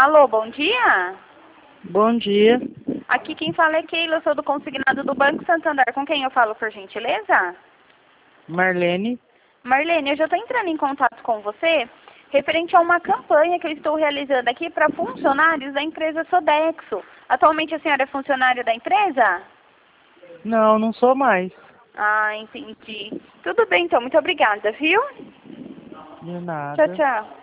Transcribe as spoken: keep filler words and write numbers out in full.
Alô, bom dia? Bom dia. Aqui quem fala é Keila, eu sou do consignado do Banco Santander. Com quem eu falo, por gentileza? Marlene. Marlene, eu já estou entrando em contato com você referente a uma campanha que eu estou realizando aqui para funcionários da empresa Sodexo. Atualmente a senhora é funcionária da empresa? Não, não sou mais. Ah, entendi. Tudo bem então, muito obrigada, viu? De nada. Tchau, tchau.